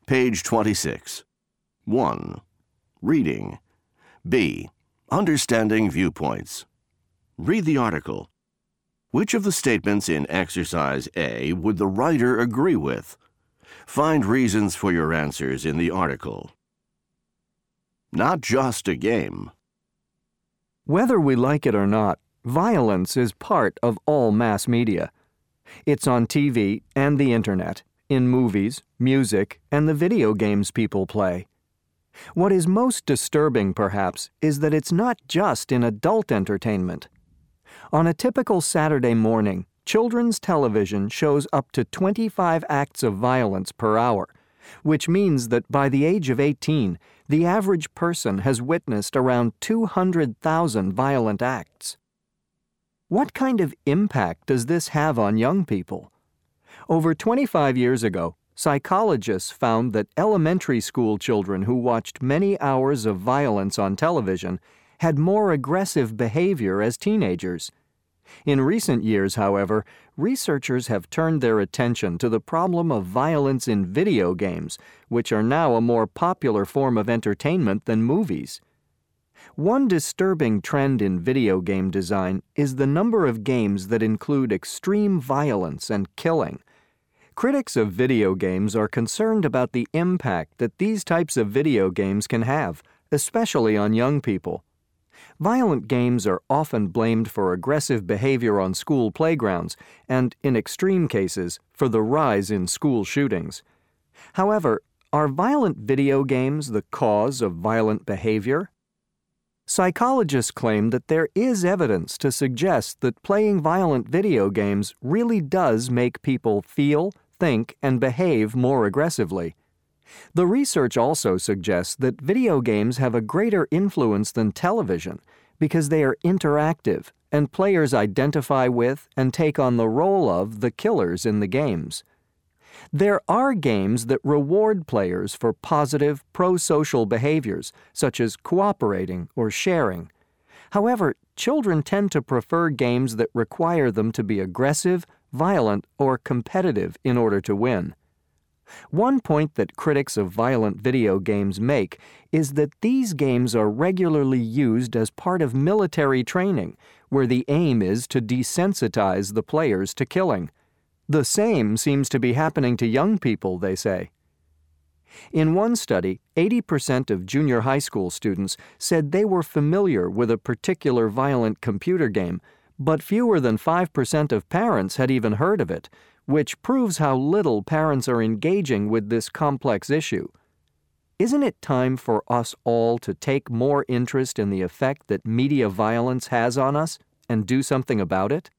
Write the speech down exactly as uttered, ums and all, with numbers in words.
Page twenty-six. one. Reading. B. Understanding viewpoints. Read the article. Which of the statements in exercise A would the writer agree with? Find reasons for your answers in the article. Not just a game. Whether we like it or not, violence is part of all mass media. It's on T V and the internet, in movies, music, and the video games people play. What is most disturbing, perhaps, is that it's not just in adult entertainment. On a typical Saturday morning, children's television shows up to twenty-five acts of violence per hour, which means that by the age of eighteen, the average person has witnessed around two hundred thousand violent acts. What kind of impact does this have on young people? Over twenty-five years ago, psychologists found that elementary school children who watched many hours of violence on television had more aggressive behavior as teenagers. In recent years, however, researchers have turned their attention to the problem of violence in video games, which are now a more popular form of entertainment than movies. One disturbing trend in video game design is the number of games that include extreme violence and killing. Critics of video games are concerned about the impact that these types of video games can have, especially on young people. Violent games are often blamed for aggressive behavior on school playgrounds and, in extreme cases, for the rise in school shootings. However, are violent video games the cause of violent behavior? Psychologists claim that there is evidence to suggest that playing violent video games really does make people feel, think, and behave more aggressively. The research also suggests that video games have a greater influence than television because they are interactive and players identify with and take on the role of the killers in the games. There are games that reward players for positive, pro-social behaviors, such as cooperating or sharing. However, children tend to prefer games that require them to be aggressive, violent, or competitive in order to win. One point that critics of violent video games make is that these games are regularly used as part of military training, where the aim is to desensitize the players to killing. The same seems to be happening to young people, they say. In one study, eighty percent of junior high school students said they were familiar with a particular violent computer game, but fewer than five percent of parents had even heard of it, which proves how little parents are engaging with this complex issue. Isn't it time for us all to take more interest in the effect that media violence has on us and do something about it?